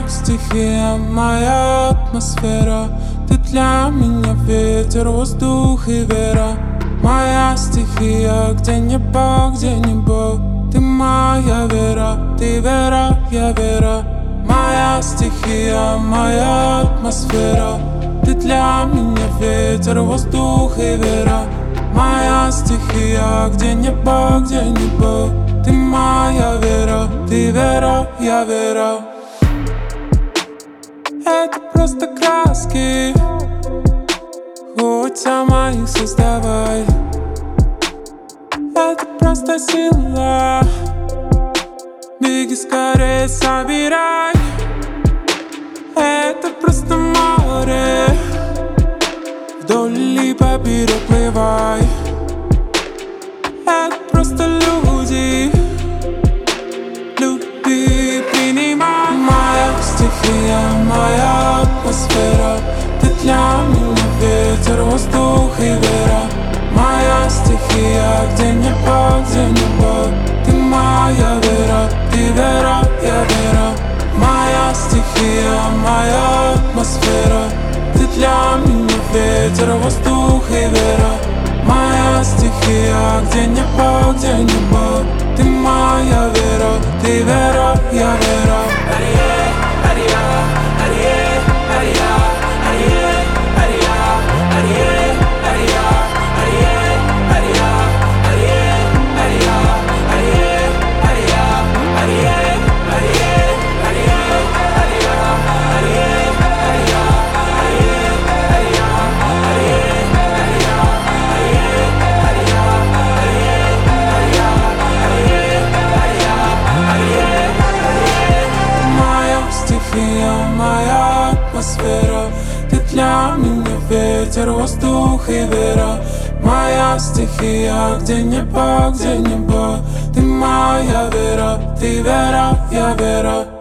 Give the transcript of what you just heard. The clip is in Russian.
стихия, моя атмосфера. Ты для меня ветер, воздух и вера. Моя стихия, где небо, где небо. Ты моя вера, ты вера, я вера. Моя стихия, моя атмосфера. Ты для меня ветер, воздух и вера. Моя стихия, где небо, где небо. Ты моя вера, ты вера, я вера. Это просто краски, хоть сама их создавай. Это просто сила, беги скорее, собирай. Это просто море, вдоль или поперек плывай. Это просто люди, люби, принимай. Моя стихия, моя атмосфера. Ты для меня ветер, воздух и вера. Моя стихия, где небо, где небо. Ты моя вера, ты вера, я вера. Моя стихия, моя атмосфера. Ты для меня ветер, воздух и вера. Моя стихия, где небо, где небо. Ты моя вера, ты вера, я вера. Моя атмосфера. Ты для меня ветер, воздух и вера. Моя стихия, где небо, где небо. Ты моя вера, ты вера, я вера.